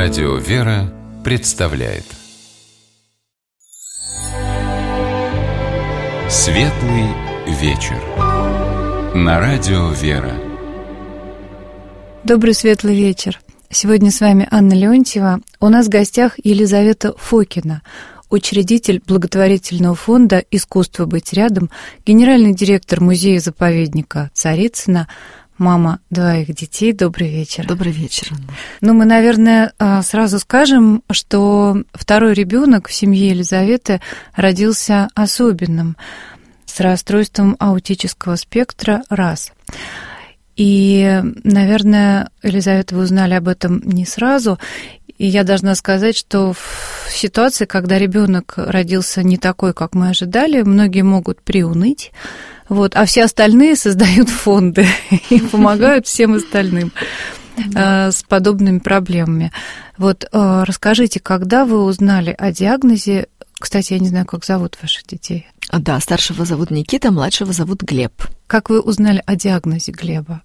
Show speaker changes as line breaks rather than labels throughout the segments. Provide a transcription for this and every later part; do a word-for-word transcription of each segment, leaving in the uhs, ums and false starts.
Радио «Вера» представляет Светлый вечер на Радио «Вера».
Добрый светлый вечер. Сегодня с вами Анна Леонтьева. У нас в гостях Елизавета Фокина, учредитель благотворительного фонда «Искусство быть рядом», генеральный директор музея-заповедника Царицына, мама двоих детей. Добрый вечер.
Добрый вечер, Анна.
Ну, мы, наверное, сразу скажем, что второй ребенок в семье Елизаветы родился особенным, с расстройством аутического спектра раз. И, наверное, Елизавета, вы узнали об этом не сразу. И я должна сказать, что в ситуации, когда ребенок родился не такой, как мы ожидали, многие могут приуныть, вот, а все остальные создают фонды и помогают всем остальным с подобными проблемами. Вот расскажите, когда вы узнали о диагнозе? Кстати, я не знаю, как зовут ваших детей.
Да, старшего зовут Никита, младшего зовут Глеб.
Как вы узнали о диагнозе Глеба?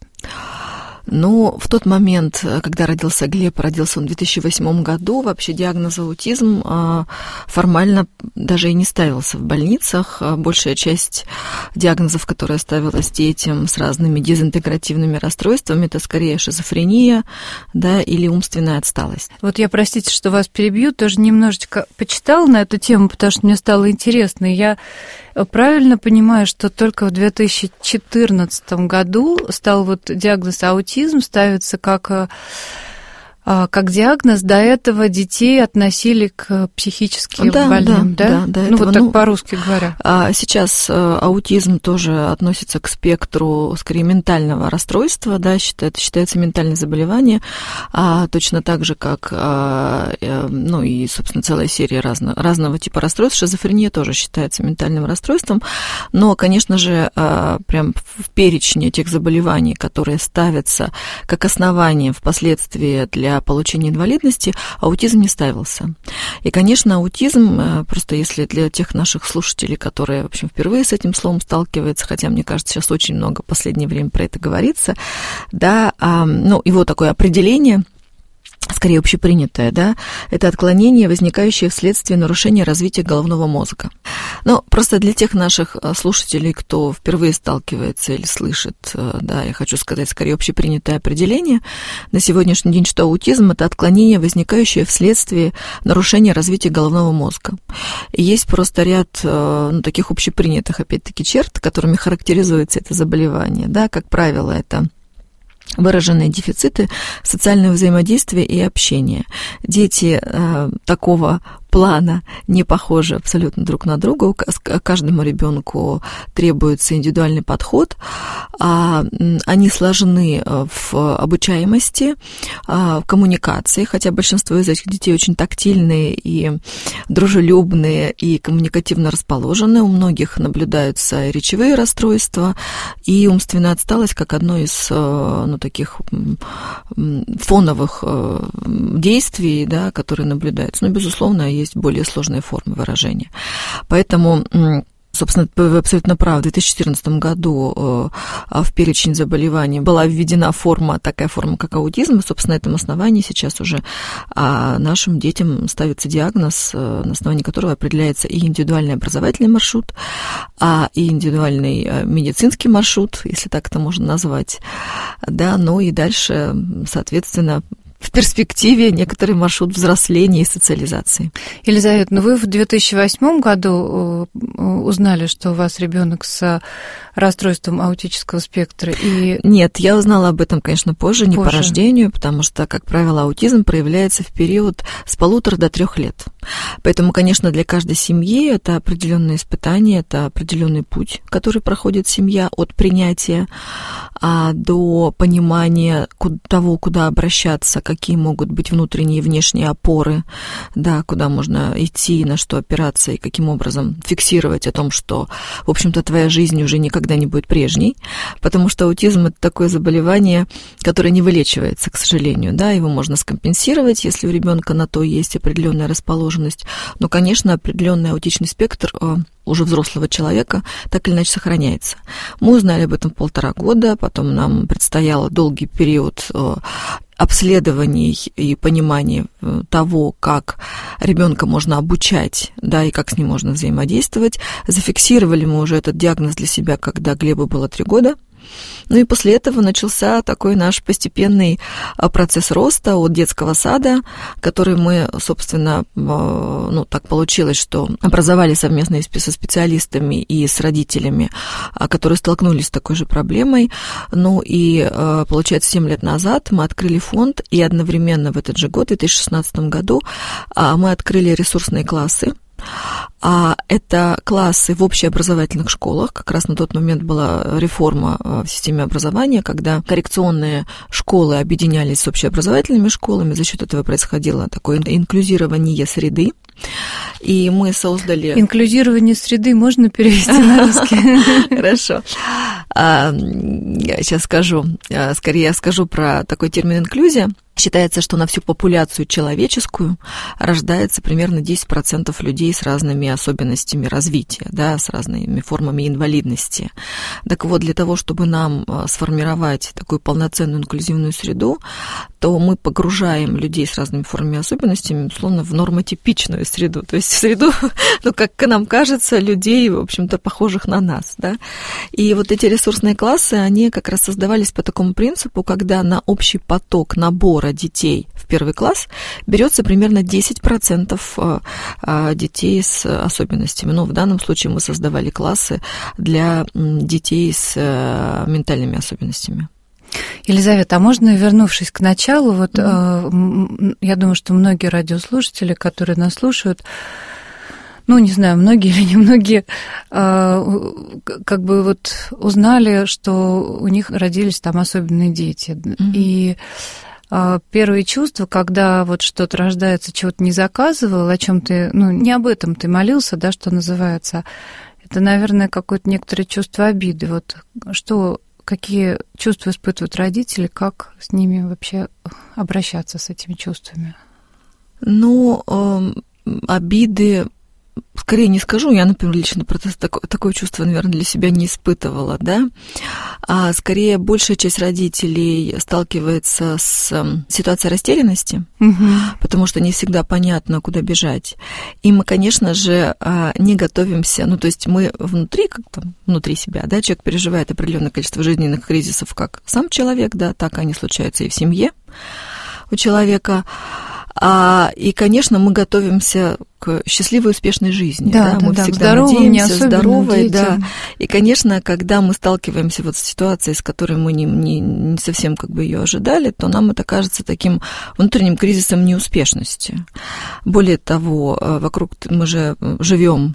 Ну, в тот момент, когда родился Глеб, родился он в две тысячи восьмом году, вообще диагноз аутизм формально даже и не ставился в больницах. Большая часть диагнозов, которая ставилась детям с разными дезинтегративными расстройствами, это скорее шизофрения, да, или умственная отсталость.
Вот я, простите, что вас перебью, тоже немножечко почитала на эту тему, потому что мне стало интересно. Я правильно понимаю, что только в две тысячи четырнадцатом году стал вот диагноз аутизм ставится как, как диагноз. До этого детей относили к психически
да,
больным, да?
Да, да, до
ну,
этого.
вот так
ну,
по-русски говоря.
Сейчас аутизм тоже относится к спектру, скорее, ментального расстройства, да, считается, считается ментальное заболевание, а точно так же, как, ну, и, собственно, целая серия разно, разного типа расстройств. Шизофрения тоже считается ментальным расстройством, но, конечно же, прям в перечне тех заболеваний, которые ставятся как основание впоследствии для получения инвалидности, аутизм не ставился. И, конечно, аутизм, просто если для тех наших слушателей, которые, в общем, впервые с этим словом сталкиваются, хотя, мне кажется, сейчас очень много в последнее время про это говорится, да, ну, его такое определение, скорее общепринятое, да, это отклонение, возникающее вследствие нарушения развития головного мозга. Но просто для тех наших слушателей, кто впервые сталкивается или слышит, да, я хочу сказать, скорее общепринятое определение на сегодняшний день, что аутизм – это отклонение, возникающее вследствие нарушения развития головного мозга. И есть просто ряд, ну, таких общепринятых, опять-таки, черт, которыми характеризуется это заболевание, да, как правило, это выраженные дефициты социального взаимодействия и общения. Дети э, такого плана не похожи абсолютно друг на друга. Каждому ребенку требуется индивидуальный подход. Они сложны в обучаемости, в коммуникации, хотя большинство из этих детей очень тактильные и дружелюбные и коммуникативно расположены. У многих наблюдаются речевые расстройства и умственная отсталость как одно из, ну, таких фоновых действий, да, которые наблюдаются. Но, безусловно, есть более сложные формы выражения. Поэтому, собственно, вы абсолютно правы, в две тысячи четырнадцатом году в перечень заболеваний была введена форма, такая форма, как аутизм, и, собственно, на этом основании сейчас уже нашим детям ставится диагноз, на основании которого определяется и индивидуальный образовательный маршрут, и индивидуальный медицинский маршрут, если так это можно назвать, да, ну и дальше, соответственно, в перспективе некоторый маршрут взросления и социализации.
Елизавета, ну вы в две тысячи восьмом году узнали, что у вас ребенок с расстройством аутического спектра? И...
Нет, я узнала об этом, конечно, позже, позже, не по рождению, потому что, как правило, аутизм проявляется в период с полутора до трех лет. Поэтому, конечно, для каждой семьи это определенное испытание, это определенный путь, который проходит семья от принятия а, до понимания того, куда обращаться, какие могут быть внутренние и внешние опоры, да, куда можно идти, на что опираться и каким образом фиксировать о том, что, в общем-то, твоя жизнь уже никогда не будет прежней, потому что аутизм – это такое заболевание, которое не вылечивается, к сожалению, да, его можно скомпенсировать, если у ребенка на то есть определенная расположенность, но, конечно, определенный аутичный спектр уже взрослого человека так или иначе сохраняется. Мы узнали об этом полтора года, потом нам предстояло долгий период обследований и понимания того, как ребенка можно обучать, да, и как с ним можно взаимодействовать. Зафиксировали мы уже этот диагноз для себя, когда Глебу было три года. Ну и после этого начался такой наш постепенный процесс роста от детского сада, который мы, собственно, ну, так получилось, что образовали совместно со специалистами и с родителями, которые столкнулись с такой же проблемой. Ну и, получается, семь лет назад мы открыли фонд, и одновременно в этот же год, в две тысячи шестнадцатом году, мы открыли ресурсные классы. А это классы в общеобразовательных школах. Как раз на тот момент была реформа в системе образования, когда коррекционные школы объединялись с общеобразовательными школами. За счет этого происходило такое инклюзирование среды. И мы создали...
Инклюзирование среды можно перевести на русский?
Хорошо. Сейчас скажу. Скорее я скажу про такой термин инклюзия. Считается, что на всю популяцию человеческую рождается примерно десять процентов людей с разными особенностями развития, да, с разными формами инвалидности. Так вот, для того, чтобы нам сформировать такую полноценную инклюзивную среду, то мы погружаем людей с разными формами и особенностями, условно, в нормотипичную среду, то есть в среду, ну, как нам кажется, людей, в общем-то, похожих на нас, да. И вот эти ресурсные классы, они как раз создавались по такому принципу, когда на общий поток набора детей в первый класс берется примерно десять процентов детей с особенностями. Ну, в данном случае мы создавали классы для детей с ментальными особенностями.
Елизавета, а можно, вернувшись к началу, вот mm-hmm. я думаю, что многие радиослушатели, которые нас слушают, ну, не знаю, многие или не многие, как бы вот узнали, что у них родились там особенные дети. Mm-hmm. И первые чувства, когда вот что-то рождается, чего-то не заказывал, о чем ты, ну, не об этом ты молился, да, что называется, это, наверное, какое-то некоторое чувство обиды. Вот что, какие чувства испытывают родители, как с ними вообще обращаться, с этими чувствами?
Ну, э, обиды... Скорее не скажу, я, например, лично такое, такое чувство, наверное, для себя не испытывала, да, а скорее большая часть родителей сталкивается с ситуацией растерянности, угу. потому что не всегда понятно, куда бежать. И мы, конечно же, не готовимся, ну, то есть мы внутри, как-то внутри себя, да, человек переживает определенное количество жизненных кризисов, как сам человек, да, так они случаются и в семье у человека. А, и, конечно, мы готовимся к счастливой, успешной жизни.
Да,
да?
Да,
мы
да,
всегда
здоровым,
надеемся, здоровой, да.
детям.
И, конечно, когда мы сталкиваемся вот с ситуацией, с которой мы не, не, не совсем как бы ее ожидали, то нам это кажется таким внутренним кризисом неуспешности. Более того, вокруг мы же живем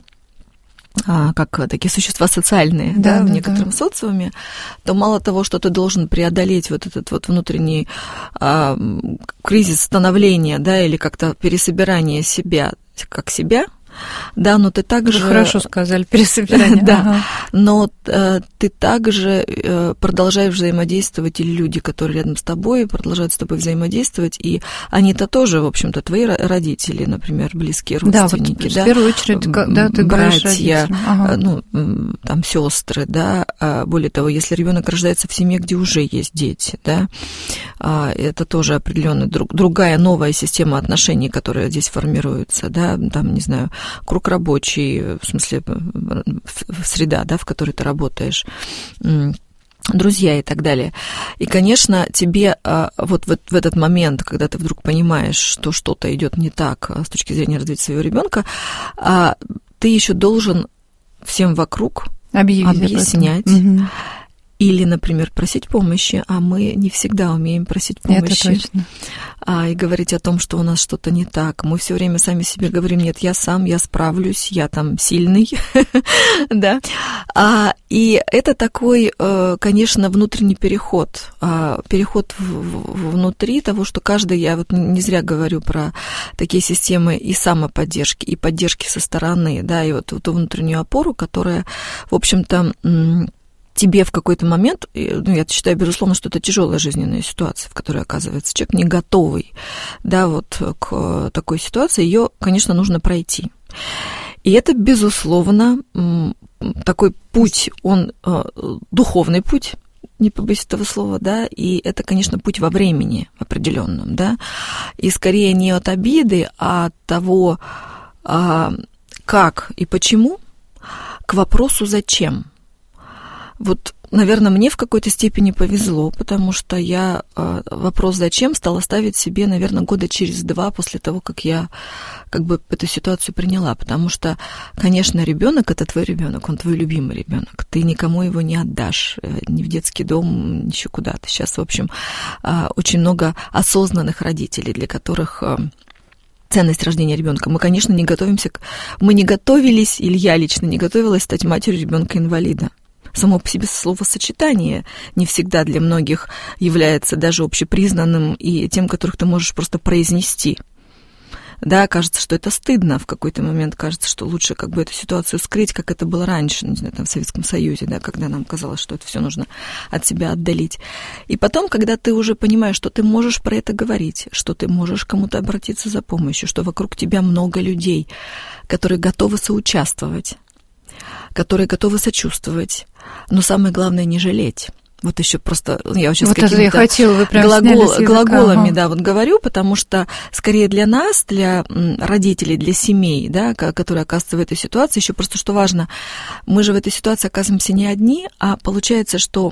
как такие существа социальные, да, да, в некотором да. социуме, то мало того, что ты должен преодолеть вот этот вот внутренний а, кризис становления, да, или как-то пересобирание себя как себя, да, но ты также...
Хорошо сказали, пересобирание.
Да, ага. но э, ты также э, продолжаешь взаимодействовать, или люди, которые рядом с тобой, продолжают с тобой взаимодействовать, и они-то тоже, в общем-то, твои родители, например, близкие родственники,
да, вот,
да,
в первую очередь, да, ты
братья,
ага.
ну, там, сестры, да, более того, если ребенок рождается в семье, где уже есть дети, да, это тоже определенная друг, другая новая система отношений, которая здесь формируется, да, там, не знаю, круг рабочий, в смысле, среда, да, в которой ты работаешь, друзья и так далее. И, конечно, тебе вот в этот момент, когда ты вдруг понимаешь, что что-то идет не так с точки зрения развития своего ребенка, ты еще должен всем вокруг
Объявить
объяснять. Или, например, просить помощи, а мы не всегда умеем просить помощи.
Это точно.
А, и говорить о том, что у нас что-то не так. Мы все время сами себе говорим: нет, я сам, я справлюсь, я там сильный, да. А, и это такой, конечно, внутренний переход, переход внутри того, что каждый, я вот не зря говорю про такие системы и самоподдержки, и поддержки со стороны, да, и вот эту внутреннюю опору, которая, в общем-то, тебе в какой-то момент, ну, я считаю, безусловно, что это тяжелая жизненная ситуация, в которой оказывается человек не готовый, да, вот к такой ситуации, ее, конечно, нужно пройти. И это, безусловно, такой путь, он духовный путь, не побоюсь этого слова, да, и это, конечно, путь во времени определенном, да, и скорее не от обиды, а от того, как и почему, к вопросу «зачем?». Вот, наверное, мне в какой-то степени повезло, потому что я вопрос «зачем?» стала ставить себе, наверное, года через два после того, как я как бы эту ситуацию приняла, потому что, конечно, ребенок это твой ребенок, он твой любимый ребенок, ты никому его не отдашь, ни в детский дом, ни еще куда-то. Сейчас, в общем, очень много осознанных родителей, для которых ценность рождения ребенка. Мы, конечно, не готовимся к... Мы не готовились, или я лично не готовилась стать матерью ребенка-инвалида. Само по себе словосочетание не всегда для многих является даже общепризнанным и тем, которых ты можешь просто произнести. Да, кажется, что это стыдно, в какой-то момент кажется, что лучше как бы эту ситуацию скрыть, как это было раньше, не знаю, там, в Советском Союзе, да, когда нам казалось, что это все нужно от себя отдалить. И потом, когда ты уже понимаешь, что ты можешь про это говорить, что ты можешь кому-то обратиться за помощью, что вокруг тебя много людей, которые готовы соучаствовать, которые готовы сочувствовать, но самое главное — не жалеть. Вот еще просто я сейчас
вот это я хотела, вы прям
глагол, глаголами, ага. да, вот говорю, потому что скорее для нас, для родителей, для семей, да, которые оказываются в этой ситуации, еще просто что важно, мы же в этой ситуации оказываемся не одни, а получается, что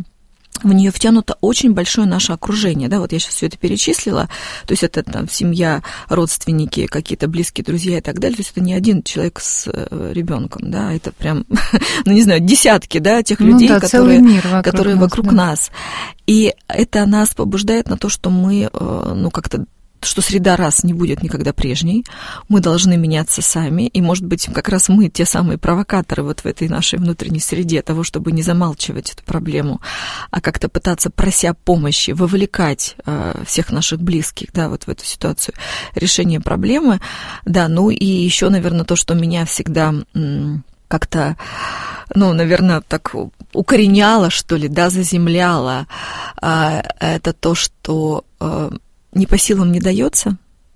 в нее втянуто очень большое наше окружение, да, вот я сейчас все это перечислила, то есть это там семья, родственники, какие-то близкие друзья и так далее, то есть это не один человек с ребенком, да, это прям, ну не знаю, десятки, да, тех людей, ну, да, которые, вокруг, которые нас, вокруг да. нас, и это нас побуждает на то, что мы, ну как-то что среда раз не будет никогда прежней, мы должны меняться сами, и, может быть, как раз мы те самые провокаторы вот в этой нашей внутренней среде того, чтобы не замалчивать эту проблему, а как-то пытаться, прося помощи, вовлекать э, всех наших близких, да, вот в эту ситуацию решения проблемы, да, ну и еще, наверное, то, что меня всегда м- как-то, ну, наверное, так укореняло, что ли, да, заземляло, э, это то, что э, не по силам не дается,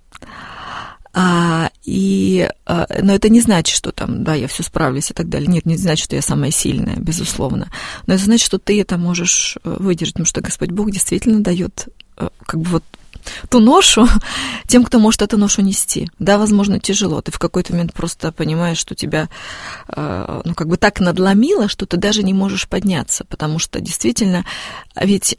а, и, а, но это не значит, что там, да, я все справлюсь и так далее. Нет, не значит, что я самая сильная, безусловно. Но это значит, что ты это можешь выдержать, потому что Господь Бог действительно дает как бы вот ту ношу тем, кто может эту ношу нести. Да, возможно, тяжело. Ты в какой-то момент просто понимаешь, что тебя, ну, как бы так надломило, что ты даже не можешь подняться, потому что действительно, ведь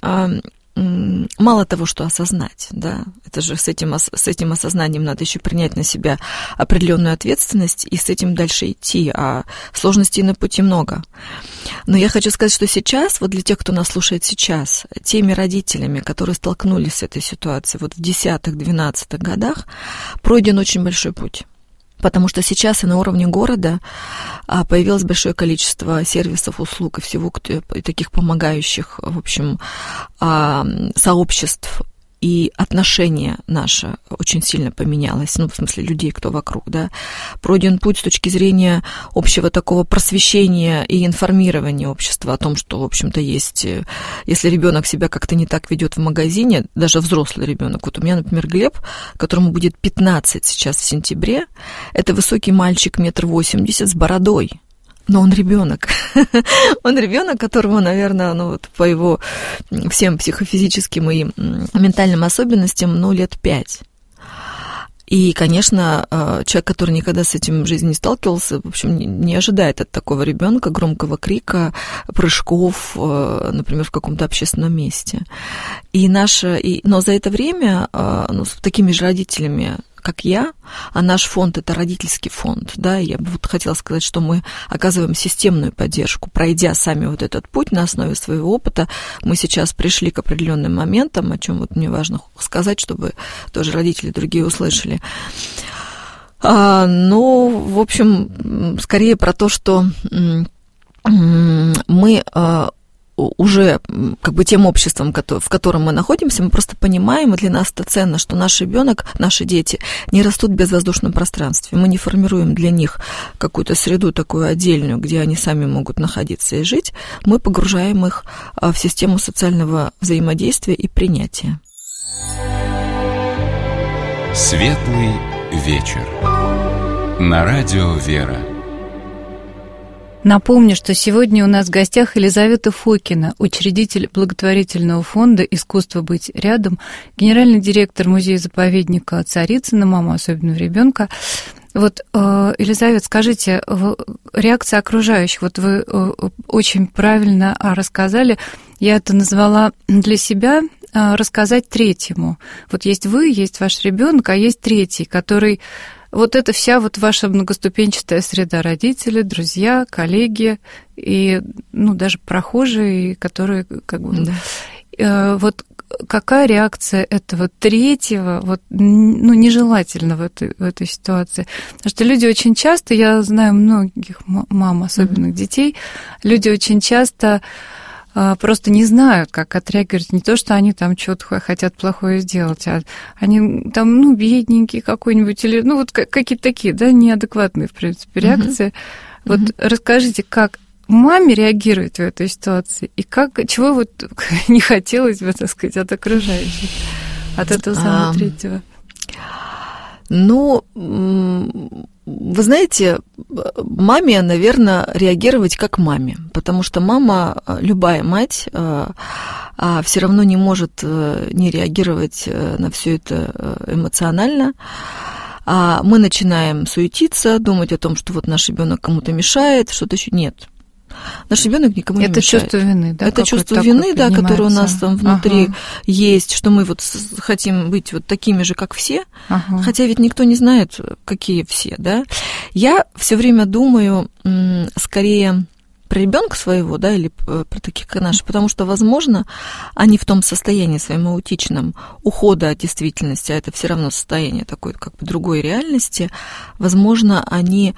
мало того, что осознать, да, это же с этим, с этим осознанием надо еще принять на себя определенную ответственность и с этим дальше идти, а сложностей на пути много. Но я хочу сказать, что сейчас, вот для тех, кто нас слушает сейчас, теми родителями, которые столкнулись с этой ситуацией вот в десятых-двенадцатых годах, пройден очень большой путь. Потому что сейчас и на уровне города появилось большое количество сервисов, услуг и всего и таких помогающих, в общем, сообществ. И отношение наше очень сильно поменялось, ну, в смысле, людей, кто вокруг, да. Пройден путь с точки зрения общего такого просвещения и информирования общества о том, что, в общем-то, есть, если ребенок себя как-то не так ведет в магазине, даже взрослый ребенок. Вот у меня, например, Глеб, которому будет пятнадцать сейчас в сентябре, это высокий мальчик, метр восемьдесят, с бородой. Но он ребенок. Он ребенок, которого, наверное, ну, вот по его всем психофизическим и ментальным особенностям, ну, лет пять. И, конечно, человек, который никогда с этим в жизни не сталкивался, в общем, не ожидает от такого ребенка громкого крика, прыжков, например, в каком-то общественном месте. И наше, и, но за это время, ну, с такими же родителями, как я, а наш фонд – это родительский фонд, да, я бы вот хотела сказать, что мы оказываем системную поддержку, пройдя сами вот этот путь на основе своего опыта, мы сейчас пришли к определенным моментам, о чем вот мне важно сказать, чтобы тоже родители другие услышали. А, ну, в общем, скорее про то, что мы уже как бы тем обществом, в котором мы находимся, мы просто понимаем, и для нас это ценно, что наш ребенок, наши дети не растут в безвоздушном пространстве. Мы не формируем для них какую-то среду такую отдельную, где они сами могут находиться и жить. Мы погружаем их в систему социального взаимодействия и принятия.
Светлый вечер. На радио «Вера».
Напомню, что сегодня у нас в гостях Елизавета Фокина, учредитель благотворительного фонда «Искусство быть рядом», генеральный директор музея-заповедника Царицына, мама особенного ребенка. Вот, Елизавета, скажите, реакция окружающих, вот вы очень правильно рассказали, я это назвала для себя рассказать третьему. Вот есть вы, есть ваш ребенок, а есть третий, который... Вот это вся вот ваша многоступенчатая среда: родители, друзья, коллеги и, ну, даже прохожие, которые как бы... Да. Вот какая реакция этого третьего, вот, ну, нежелательно в этой, в этой ситуации? Потому что люди очень часто, я знаю многих мам, особенных mm-hmm. детей, люди очень часто... просто не знают, как отреагировать. Не то, что они там что-то хотят плохое сделать, а они там, ну, бедненький какой-нибудь, или, ну, вот какие-то такие, да, неадекватные, в принципе, реакции. Mm-hmm. Вот mm-hmm. расскажите, как маме реагировать в этой ситуации, и как, чего вот не хотелось бы, так сказать, от окружающих, от этого самого um... третьего?
Ну, вы знаете, маме, наверное, реагировать как маме, потому что мама, любая мать, все равно не может не реагировать на все это эмоционально. А мы начинаем суетиться, думать о том, что вот наш ребенок кому-то мешает, что-то еще нет. Наш ребенок никому не
это
мешает.
Это чувство вины, да?
Это чувство вины, да, которое у нас там внутри ага. есть, что мы вот хотим быть вот такими же, как все, ага. хотя ведь никто не знает, какие все, да. Я все время думаю скорее про ребенка своего, да, или про таких, как наши, потому что, возможно, они в том состоянии своем аутичном ухода от действительности, а это все равно состояние такой, как бы другой реальности, возможно, они...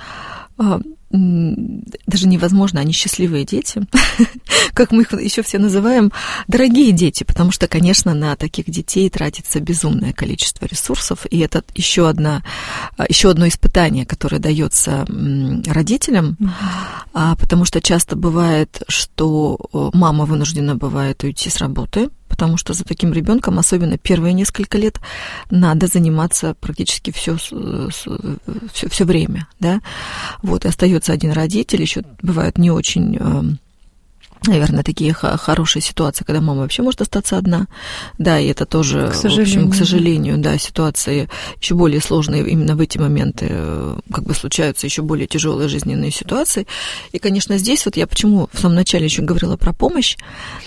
даже невозможно, они счастливые дети, как мы их еще все называем, дорогие дети, потому что, конечно, на таких детей тратится безумное количество ресурсов, и это еще, одна, еще одно испытание, которое дается родителям, mm-hmm. потому что часто бывает, что мама вынуждена бывает уйти с работы, потому что за таким ребенком, особенно первые несколько лет, надо заниматься практически все, все, все время, да, вот, и остается один родитель, еще бывают не очень, наверное, такие хорошие ситуации, когда мама вообще может остаться одна, да, и это тоже,
к сожалению,
в общем, к сожалению, да, ситуации еще более сложные именно в эти моменты, как бы случаются еще более тяжелые жизненные ситуации, и, конечно, здесь вот я почему в самом начале еще говорила про помощь,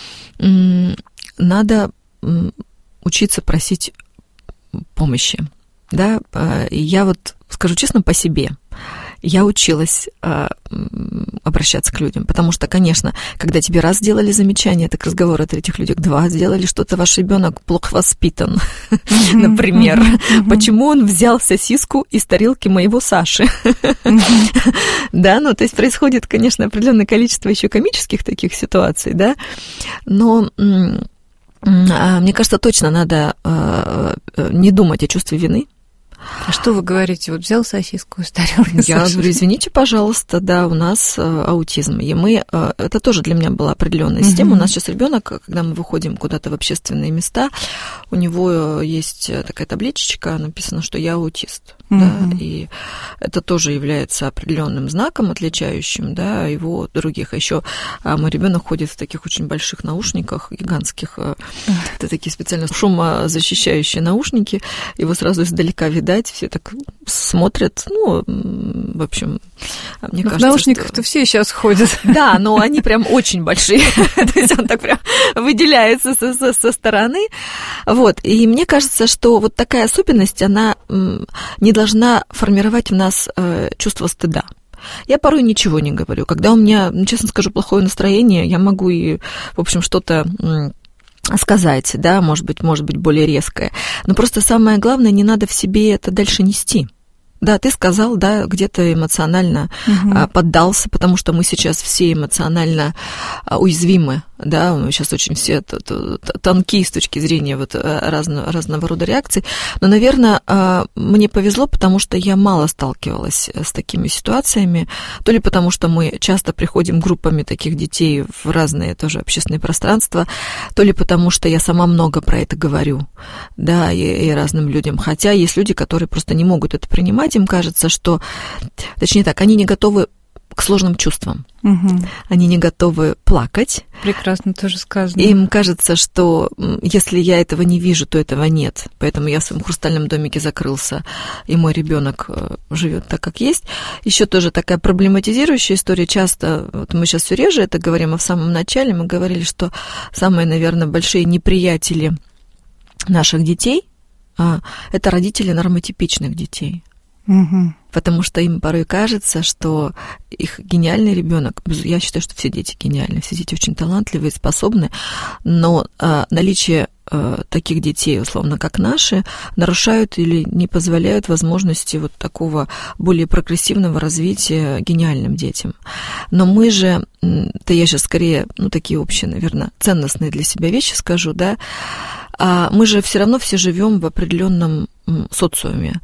надо учиться просить помощи, да, и я вот скажу честно по себе, я училась обращаться к людям, потому что, конечно, когда тебе раз сделали замечание, так разговор о третьих людях, два сделали что-то, ваш ребенок плохо воспитан, например, почему он взял сосиску из тарелки моего Саши, да, ну, то есть происходит, конечно, определенное количество еще комических таких ситуаций, да, но мне кажется, точно надо не думать о чувстве вины.
А что вы говорите? Вот взял сосиску из тарелки?
Я говорю, извините, пожалуйста, да, у нас аутизм. И мы, это тоже для меня была определенная система. Mm-hmm. У нас сейчас ребенок, когда мы выходим куда-то в общественные места, у него есть такая табличечка, написано, что я аутист. Mm-hmm. Да, и это тоже является определенным знаком, отличающим, да, его от других. А еще мой ребенок ходит в таких очень больших наушниках, гигантских, mm-hmm. это такие специально шумозащищающие наушники, его сразу издалека видать. Все так смотрят, ну, в общем, мне
но
кажется,
в наушниках-то что... все сейчас ходят.
Да, но они прям очень большие, то есть он так прям выделяется со, со, со стороны, вот, и мне кажется, что вот такая особенность, она не должна формировать в нас чувство стыда. Я порой ничего не говорю, когда у меня, честно скажу, плохое настроение, я могу и, в общем, что-то... сказать, да, может быть, может быть, более резкое. Но просто самое главное, не надо в себе это дальше нести. Да, ты сказал, да, где-то эмоционально угу. поддался, потому что мы сейчас все эмоционально уязвимы, да, мы сейчас очень все тонкие с точки зрения вот разного, разного рода реакций, но, наверное, мне повезло, потому что я мало сталкивалась с такими ситуациями, то ли потому, что мы часто приходим группами таких детей в разные тоже общественные пространства, то ли потому, что я сама много про это говорю, да, и, и разным людям, хотя есть люди, которые просто не могут это принимать, им кажется, что, точнее так, они не готовы к к сложным чувствам.
Угу.
Они не готовы плакать.
Прекрасно тоже сказано.
Им кажется, что если я этого не вижу, то этого нет. Поэтому я в своем хрустальном домике закрылся, и мой ребенок живет так, как есть. Еще тоже такая проблематизирующая история. Часто, вот мы сейчас все реже это говорим, а в самом начале мы говорили, что самые, наверное, большие неприятели наших детей – это родители нормотипичных детей.
Угу.
Потому что им порой кажется, что их гениальный ребенок, я считаю, что все дети гениальны, все дети очень талантливые, способны, но а, наличие а, таких детей, условно, как наши, нарушают или не позволяют возможности вот такого более прогрессивного развития гениальным детям. Но мы же, да я сейчас скорее, ну, такие общие, наверное, ценностные для себя вещи скажу, да, а мы же все равно все живем в определенном социуме.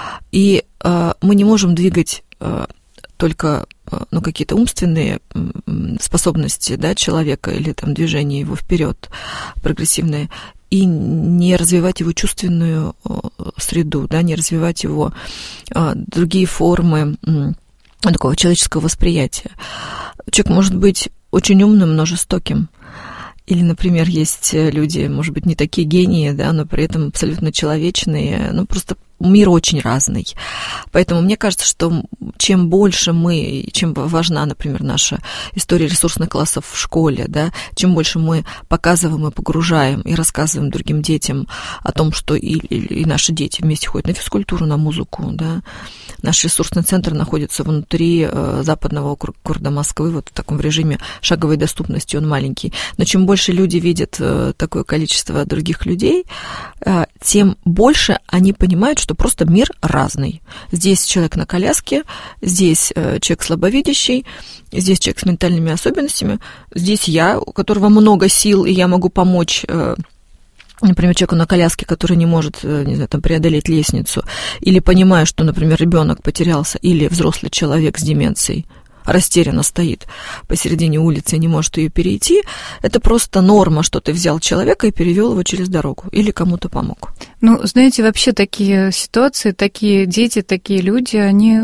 И э, мы не можем двигать э, только э, ну, какие-то умственные э, способности, да, человека или там, движение его вперед прогрессивное, и не развивать его чувственную э, среду, да, не развивать его э, другие формы э, такого человеческого восприятия. Человек может быть очень умным, но жестоким. Или, например, есть люди, может быть, не такие гении, да, но при этом абсолютно человечные, ну, просто мир очень разный. Поэтому мне кажется, что чем больше мы, чем важна, например, наша история ресурсных классов в школе, да, чем больше мы показываем и погружаем и рассказываем другим детям о том, что и, и, и наши дети вместе ходят на физкультуру, на музыку, да. Наш ресурсный центр находится внутри э, западного города Москвы, вот в таком режиме шаговой доступности, он маленький. Но чем больше люди видят э, такое количество других людей, э, тем больше они понимают, что просто мир разный. Здесь человек на коляске, здесь э, человек слабовидящий, здесь человек с ментальными особенностями, здесь я, у которого много сил, и я могу помочь, э, например, человеку на коляске, который не может, э, не знаю, там, преодолеть лестницу, или понимаю, что, например, ребенок потерялся, или взрослый человек с деменцией растерянно стоит посередине улицы и не может ее перейти, это просто норма, что ты взял человека и перевел его через дорогу или кому-то помог.
Ну, знаете, вообще такие ситуации, такие дети, такие люди, они,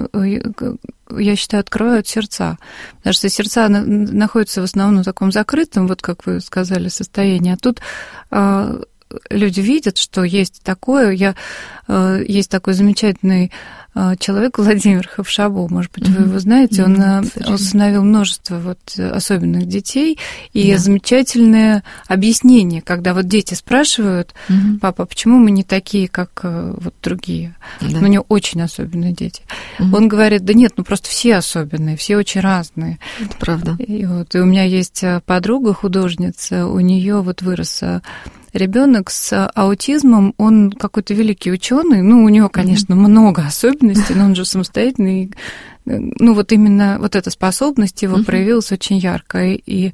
я считаю, открывают сердца. Потому что сердца находятся в основном в таком закрытом, вот как вы сказали, состоянии. А тут люди видят, что есть такое, я, есть такой замечательный человек Владимир Хавшабу, может быть, вы его знаете, он mm-hmm. установил множество вот особенных детей, и yeah. замечательное объяснение, когда вот дети спрашивают, mm-hmm. папа, почему мы не такие, как вот другие? Yeah. Ну, у него очень особенные дети. Mm-hmm. Он говорит, да нет, ну просто все особенные, все очень разные.
Это правда.
И, вот, и у меня есть подруга, художница, у нее вот вырос ребенок с аутизмом, он какой-то великий ученый, ну, у него, конечно, mm-hmm. много особенностей, но он же самостоятельный, ну, вот именно вот эта способность его mm-hmm. проявилась очень ярко, и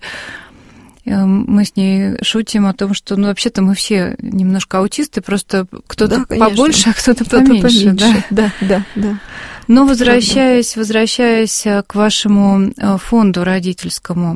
мы с ней шутим о том, что, ну, вообще-то мы все немножко аутисты, просто кто-то да, побольше, а кто-то, кто-то поменьше. поменьше.
Да, да, да. да.
Но возвращаясь, возвращаясь к вашему фонду родительскому,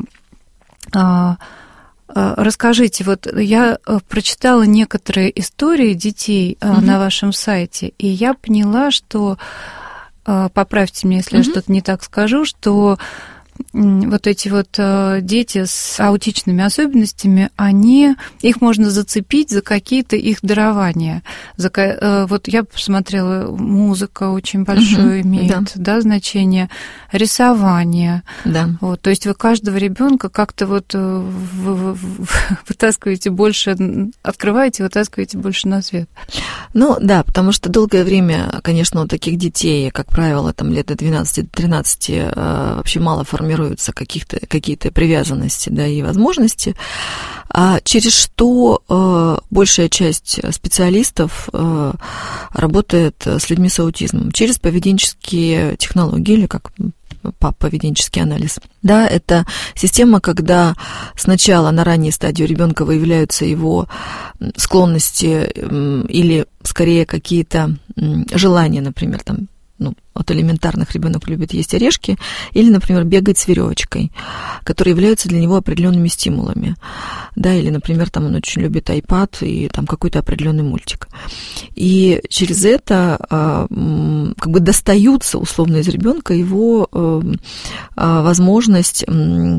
расскажите, вот я прочитала некоторые истории детей mm-hmm. на вашем сайте, и я поняла, что, поправьте меня, если mm-hmm. я что-то не так скажу, что вот эти вот дети с аутичными особенностями, они, их можно зацепить за какие-то их дарования. За, вот я посмотрела, музыка очень большое угу, имеет, да. Да, значение, рисование.
Да.
Вот, то есть вы каждого ребенка как-то вот вытаскиваете больше, открываете, вытаскиваете больше на свет.
Ну да, потому что долгое время, конечно, у таких детей, как правило, там лет до двенадцати-тринадцати вообще мало формируется формируются каких-то, какие-то привязанности, да, и возможности, а через что э, большая часть специалистов э, работает с людьми с аутизмом? Через поведенческие технологии, или как поведенческий анализ. Да, это система, когда сначала на ранней стадии у ребенка выявляются его склонности или, скорее, какие-то желания, например, там, ну, от элементарных ребенок любит есть орешки, или, например, бегать с веревочкой, которые являются для него определенными стимулами, да, или, например, там он очень любит iPad и там какой-то определенный мультик. И через это как бы достаются условно из ребенка его возможность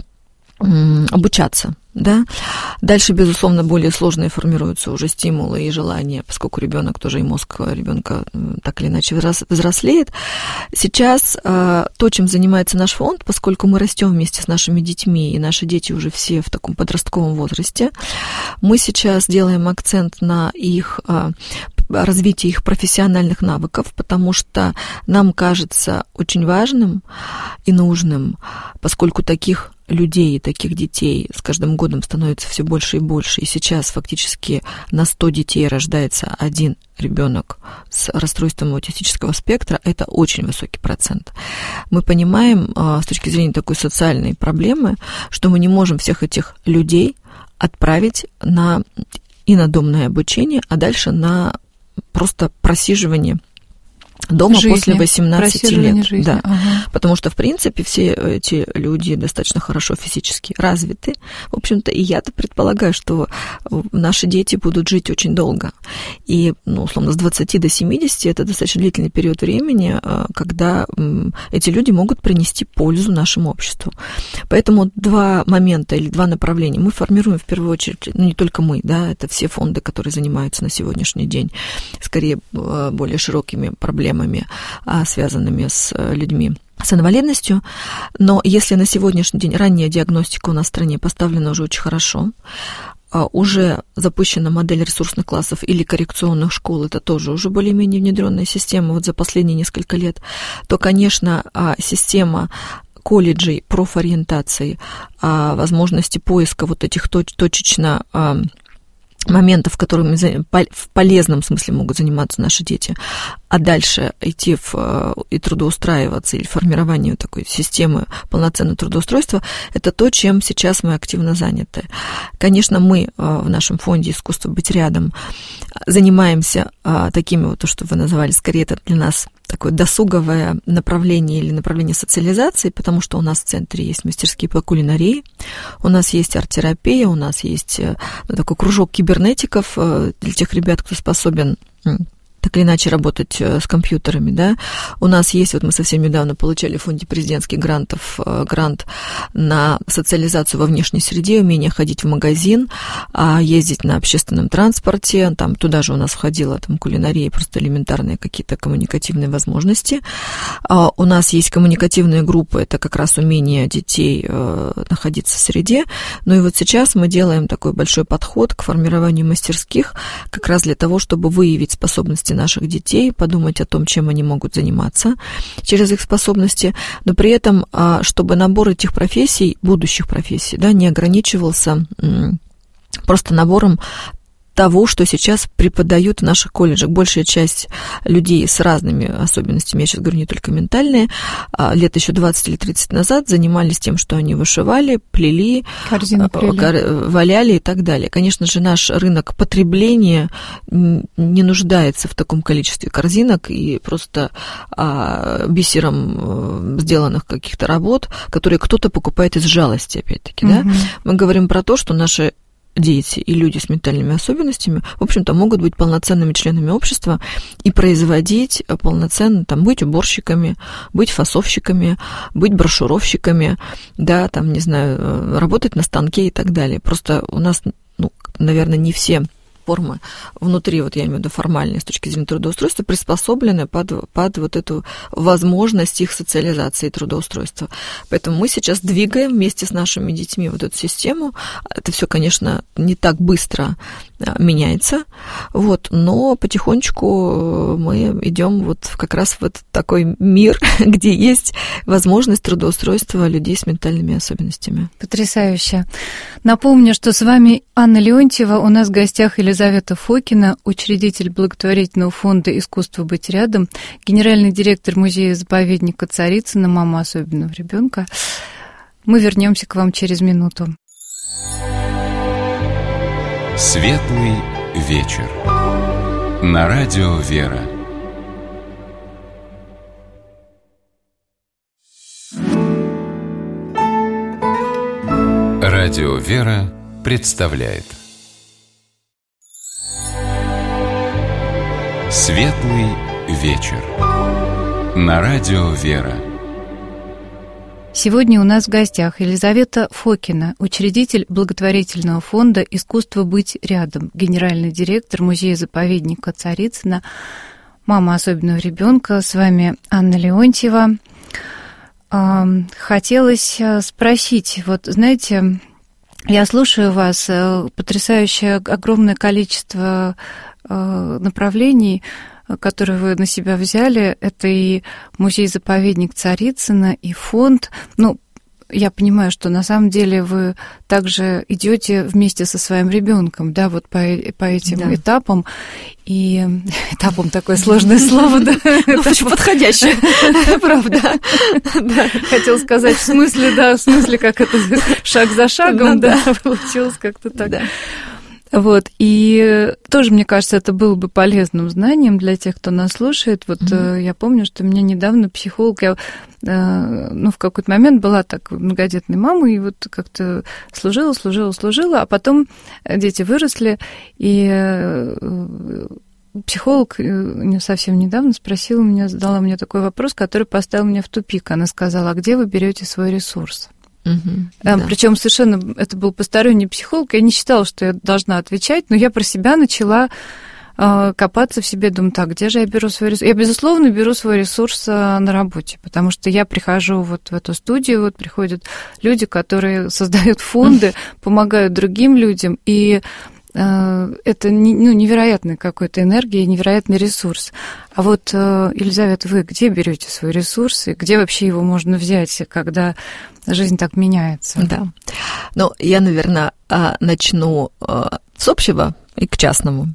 обучаться. Да? Дальше, безусловно, более сложные формируются уже стимулы и желания, поскольку ребенок тоже и мозг ребенка так или иначе взрослеет. Сейчас то, чем занимается наш фонд, поскольку мы растем вместе с нашими детьми, и наши дети уже все в таком подростковом возрасте, мы сейчас делаем акцент на их развитие их профессиональных навыков, потому что нам кажется очень важным и нужным, поскольку таких людей, таких детей с каждым годом становится все больше и больше, и сейчас фактически на сто детей рождается один ребенок с расстройством аутистического спектра, это очень высокий процент. Мы понимаем с точки зрения такой социальной проблемы, что мы не можем всех этих людей отправить на инодомное обучение, а дальше на просто просиживание дома жизни. После восемнадцати лет. Жизни. Да. Ага. Потому что, в принципе, все эти люди достаточно хорошо физически развиты. В общем-то, и я-то предполагаю, что наши дети будут жить очень долго. И, ну, условно, с двадцати до семидесяти это достаточно длительный период времени, когда эти люди могут принести пользу нашему обществу. Поэтому два момента или два направления мы формируем в первую очередь, ну, не только мы, да, это все фонды, которые занимаются на сегодняшний день, скорее, более широкими проблемами, связанными с людьми с инвалидностью. Но если на сегодняшний день ранняя диагностика у нас в стране поставлена уже очень хорошо, уже запущена модель ресурсных классов или коррекционных школ, это тоже уже более-менее внедренная система вот за последние несколько лет, то, конечно, система колледжей, профориентации, возможности поиска вот этих точечно моментов, которыми в полезном смысле могут заниматься наши дети, а дальше идти в, и трудоустраиваться, или формирование такой системы полноценного трудоустройства, это то, чем сейчас мы активно заняты. Конечно, мы в нашем фонде «Искусство быть рядом» занимаемся такими вот, то, что вы называли, скорее это для нас такое досуговое направление или направление социализации, потому что у нас в центре есть мастерские по кулинарии, у нас есть арт-терапия, у нас есть ну, такой кружок кибернетиков для тех ребят, кто способен так или иначе работать с компьютерами, да. У нас есть, вот мы совсем недавно получали в фонде президентских грантов грант на социализацию во внешней среде, умение ходить в магазин, ездить на общественном транспорте, там туда же у нас входила там кулинария, просто элементарные какие-то коммуникативные возможности. У нас есть коммуникативные группы, это как раз умение детей находиться в среде. Ну и вот сейчас мы делаем такой большой подход к формированию мастерских, как раз для того, чтобы выявить способности наших детей, подумать о том, чем они могут заниматься через их способности, но при этом, чтобы набор этих профессий, будущих профессий, да, не ограничивался просто набором того, что сейчас преподают в наших колледжах. Большая часть людей с разными особенностями, я сейчас говорю не только ментальные, лет еще двадцать или тридцать назад занимались тем, что они вышивали, плели, плели. валяли и так далее. Конечно же, наш рынок потребления не нуждается в таком количестве корзинок и просто бисером сделанных каких-то работ, которые кто-то покупает из жалости, опять-таки. Mm-hmm. Да? Мы говорим про то, что наши дети и люди с ментальными особенностями, в общем-то, могут быть полноценными членами общества и производить полноценно, там, быть уборщиками, быть фасовщиками, быть брошюровщиками, да, там, не знаю, работать на станке и так далее. Просто у нас, ну, наверное, не все формы внутри, вот я имею в виду формальные с точки зрения трудоустройства, приспособлены под, под вот эту возможность их социализации и трудоустройства. Поэтому мы сейчас двигаем вместе с нашими детьми вот эту систему. Это все, конечно, не так быстро меняется, вот, но потихонечку мы идем вот как раз в этот такой мир, где есть возможность трудоустройства людей с ментальными особенностями.
Потрясающе. Напомню, что с вами Анна Леонтьева, у нас в гостях Елизавета Фокина, учредитель благотворительного фонда «Искусство быть рядом», генеральный директор музея-заповедника Царицына, мама особенного ребенка. Мы вернемся к вам через минуту.
Светлый вечер. На радио «Вера». Радио «Вера» представляет Светлый вечер на Радио «Вера».
Сегодня у нас в гостях Елизавета Фокина, учредитель благотворительного фонда «Искусство быть рядом», генеральный директор музея-заповедника Царицына, мама особенного ребенка. С вами Анна Леонтьева. Хотелось спросить, вот знаете, я слушаю вас, потрясающее огромное количество направлений, которые вы на себя взяли. Это и музей-заповедник Царицына, и фонд. Ну, я понимаю, что на самом деле вы также идете вместе со своим ребенком, да, вот по, по этим да. этапам. И этапом такое сложное слово, да.
Ну, очень подходящее, правда.
Хотела сказать в смысле, да, в смысле, как это шаг за шагом, да, получилось как-то так. Вот, и тоже, мне кажется, это было бы полезным знанием для тех, кто нас слушает. Вот mm-hmm. я помню, что меня недавно психолог, я, ну, в какой-то момент была так многодетной мамой, и вот как-то служила, служила, служила, а потом дети выросли, и психолог не совсем недавно спросила меня, задала мне такой вопрос, который поставил меня в тупик. Она сказала: а где вы берете свой ресурс? Uh-huh, да. Причем совершенно это был посторонний психолог. Я не считала, что я должна отвечать, но я про себя начала э, копаться в себе, думаю, так, где же я беру свой ресурс? Я, безусловно, беру свой ресурс на работе, потому что я прихожу вот в эту студию, вот приходят люди, которые создают фонды, помогают другим людям, и э, это ну, невероятная какая-то энергия, невероятный ресурс. А вот, э, Елизавета, вы где берете свой ресурс, и где вообще его можно взять, когда жизнь так меняется?
Да. Ну, я, наверное, начну с общего и к частному.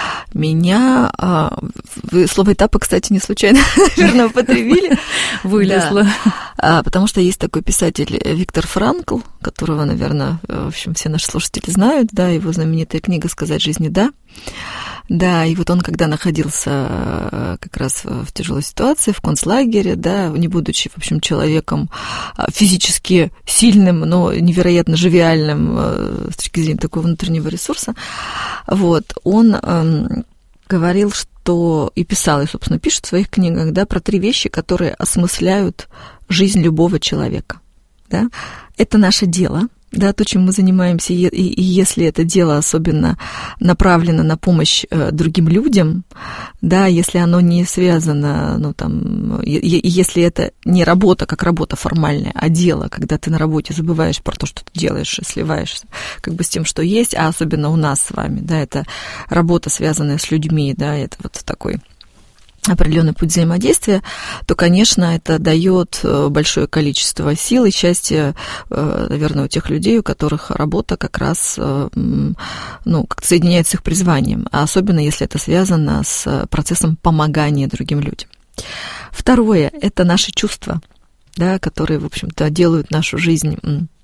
Меня... Вы слово «этапы», кстати, не случайно, наверное, употребили.
Вылезло.
Да. Потому что есть такой писатель Виктор Франкл, которого, наверное, в общем, все наши слушатели знают, да, его знаменитая книга «Сказать жизни да». Да, и вот он, когда находился как раз в тяжелой ситуации, в концлагере, да, не будучи, в общем, человеком физически сильным, но невероятно живиальным с точки зрения такого внутреннего ресурса, вот, он эм, говорил, что и писал, и, собственно, пишет в своих книгах, да, про три вещи, которые осмысляют жизнь любого человека, да. Это наше дело, да, то, чем мы занимаемся, и, и, и если это дело особенно направлено на помощь э, другим людям, да, если оно не связано, ну, там, и, и если это не работа, как работа формальная, а дело, когда ты на работе забываешь про то, что ты делаешь, и сливаешься как бы с тем, что есть, а особенно у нас с вами, да, это работа, связанная с людьми, да, это вот такой определенный путь взаимодействия, то, конечно, это дает большое количество сил и счастья, наверное, у тех людей, у которых работа как раз, ну, как-то соединяется с их призванием, а особенно если это связано с процессом помогания другим людям. Второе – это наши чувства, да, которые, в общем-то, делают нашу жизнь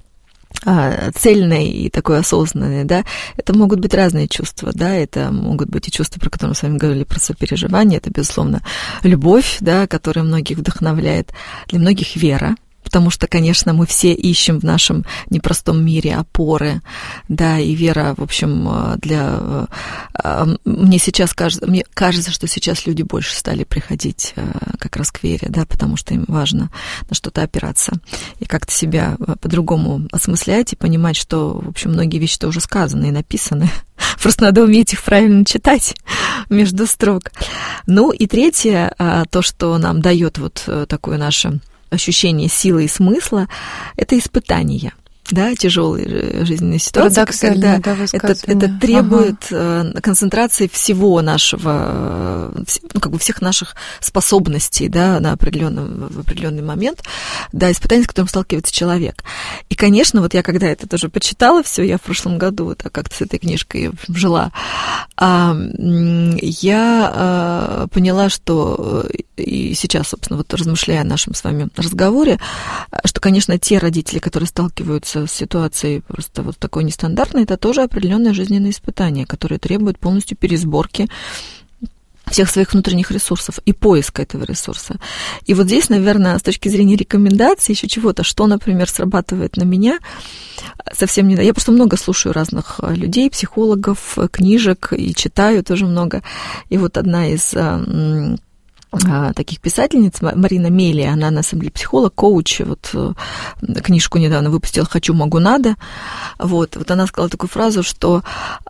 цельной и такой осознанной, да, это могут быть разные чувства, да, это могут быть и чувства, про которые мы с вами говорили, про сопереживание, это, безусловно, любовь, да, которая многих вдохновляет, для многих вера, потому что, конечно, мы все ищем в нашем непростом мире опоры, да, и вера, в общем, для... Мне сейчас кажется, мне кажется, что сейчас люди больше стали приходить как раз к вере, да, потому что им важно на что-то опираться и как-то себя по-другому осмыслять и понимать, что, в общем, многие вещи-то уже сказаны и написаны, просто надо уметь их правильно читать между строк. Ну и третье, то, что нам дает вот такое наше ощущение силы и смысла, это испытания, да, тяжелые жизненные ситуации, когда
да,
это, это требует ага. концентрации всего нашего, ну, как бы всех наших способностей, да, на определенный, в определенный момент, да, испытания, с которым сталкивается человек. И, конечно, вот я когда это тоже почитала все, я в прошлом году вот как-то с этой книжкой жила, я поняла, что и сейчас, собственно, вот размышляя о нашем с вами разговоре, что, конечно, те родители, которые сталкиваются с ситуацией просто вот такой нестандартной, это тоже определенное жизненное испытание, которое требует полностью пересборки всех своих внутренних ресурсов и поиска этого ресурса. И вот здесь, наверное, с точки зрения рекомендаций, еще чего-то, что, например, срабатывает на меня, совсем не... Я просто много слушаю разных людей, психологов, книжек, и читаю тоже много. И вот одна из таких писательниц, Марина Мели, она на самом деле психолог, коуч, вот книжку недавно выпустила «Хочу, могу, надо». Вот, вот она сказала такую фразу, что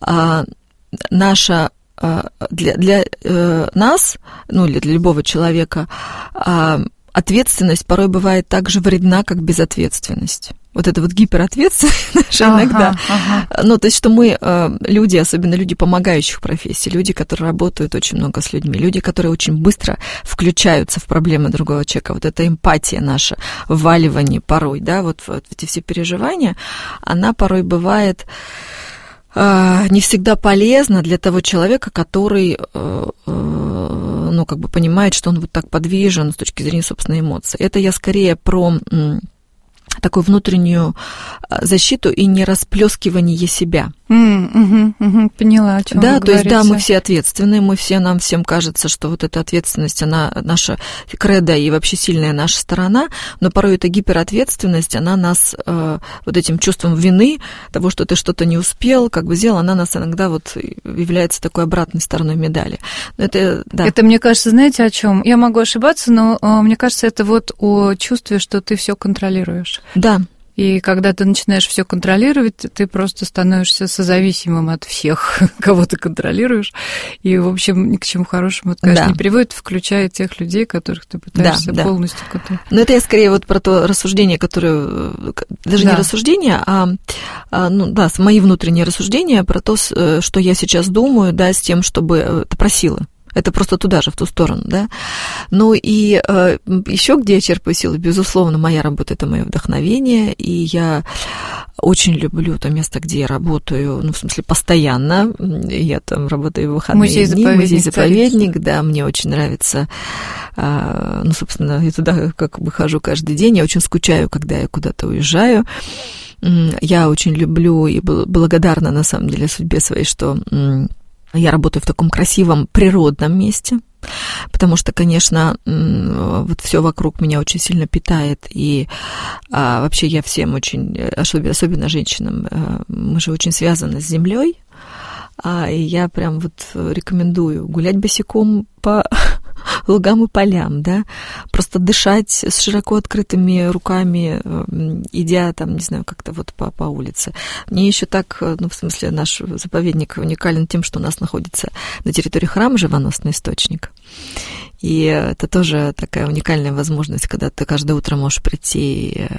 наша Для, для э, нас, ну или для любого человека, э, ответственность порой бывает так же вредна, как безответственность. Вот это вот гиперответственность ага, иногда. Ага. Ну, то есть, что мы, э, люди, особенно люди помогающих профессий, люди, которые работают очень много с людьми, люди, которые очень быстро включаются в проблемы другого человека, вот эта эмпатия наша, вваливание порой, да, вот, вот эти все переживания, она порой бывает... не всегда полезно для того человека, который, ну, как бы понимает, что он вот так подвижен с точки зрения собственной эмоций. Это я скорее про такую внутреннюю защиту и не расплескивание себя.
Mm, угу, угу, поняла, о чем
да,
вы
то
говорите.
есть, да, мы все ответственны, мы все, нам всем кажется, что вот эта ответственность, она наша кредо и вообще сильная наша сторона, но порой эта гиперответственность, она нас э, вот этим чувством вины, того, что ты что-то не успел, как бы сделал, она нас иногда вот является такой обратной стороной медали. Это, да.
Это, мне кажется, знаете, о чем? Я могу ошибаться, но э, мне кажется, это вот о чувстве, что ты все контролируешь.
Да.
И когда ты начинаешь все контролировать, ты просто становишься созависимым от всех, кого ты контролируешь. И, в общем, ни к чему хорошему это, конечно, да. не приводит, включая тех людей, которых ты пытаешься да, полностью
да.
контролировать.
Но это я скорее вот про то рассуждение, которое... Даже да. не рассуждение, а, а, ну да, мои внутренние рассуждения про то, что я сейчас думаю, да, с тем, чтобы... Это про силы. Это просто туда же, в ту сторону, да. Ну и э, еще где я черпаю силы, безусловно, моя работа – это мое вдохновение, и я очень люблю то место, где я работаю, ну, в смысле, постоянно. Я там работаю в выходные дни. Музей-заповедник, да, мне очень нравится. Э, ну, собственно, я туда как бы хожу каждый день, я очень скучаю, когда я куда-то уезжаю. Я очень люблю и благодарна, на самом деле, судьбе своей, что... Я работаю в таком красивом природном месте, потому что, конечно, вот все вокруг меня очень сильно питает, и а, вообще я всем очень, особенно, особенно женщинам, мы же очень связаны с землей, а, и я прям вот рекомендую гулять босиком по лугам и полям, да, просто дышать с широко открытыми руками, идя там, не знаю, как-то вот по, по улице. Мне еще так, ну, в смысле, наш заповедник уникален тем, что у нас находится на территории храма живоносный источник. И это тоже такая уникальная возможность, когда ты каждое утро можешь прийти и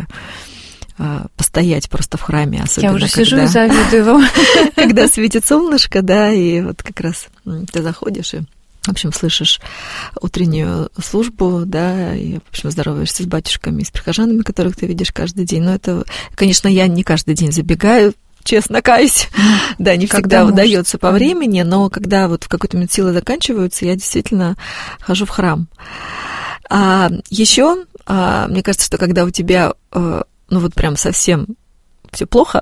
постоять просто в храме, особенно
я уже
когда,
сижу и завидую вам.
Когда светит солнышко, да, и вот как раз ты заходишь и в общем, слышишь утреннюю службу, да, и, в общем, здороваешься с батюшками, с прихожанами, которых ты видишь каждый день. Но это, конечно, я не каждый день забегаю, честно каюсь. Да, не всегда удается по времени, но когда вот в какой-то момент силы заканчиваются, я действительно хожу в храм. А еще, а, мне кажется, что когда у тебя, ну вот прям совсем все плохо,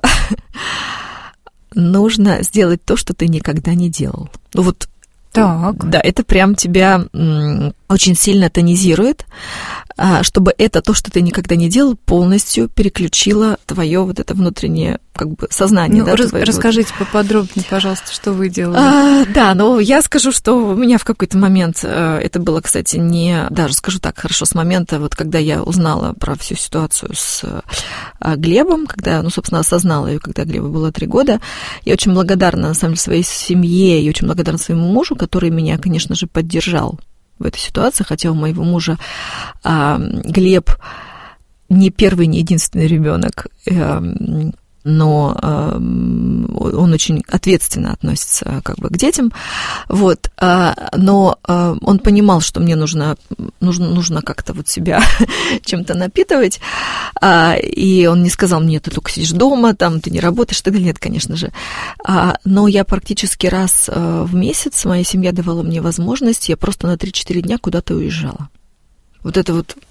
нужно сделать то, что ты никогда не делал. Ну вот.
Так.
Да, это прям тебя м, очень сильно тонизирует, а, чтобы это, то, что ты никогда не делал, полностью переключило твое вот это внутреннее как бы сознание.
Ну,
да,
рас,
твое,
расскажите вот. поподробнее, пожалуйста, что вы делали.
А, да, ну я скажу, что у меня в какой-то момент, это было, кстати, не, даже скажу так, хорошо, с момента, вот когда я узнала про всю ситуацию с Глебом, когда, ну, собственно, осознала ее, когда Глебу было три года, я очень благодарна, на самом деле, своей семье и очень благодарна своему мужу, который меня, конечно же, поддержал в этой ситуации, хотя у моего мужа а, Глеб не первый, не единственный ребенок, а, но э, он очень ответственно относится как бы к детям, вот, э, но э, он понимал, что мне нужно, нужно, нужно как-то вот себя чем-то напитывать, э, и он не сказал мне, ты только сидишь дома, там, ты не работаешь, так далее, нет, конечно же, э, но я практически раз э, в месяц, моя семья давала мне возможность, я просто на три-четыре дня куда-то уезжала. Вот это вот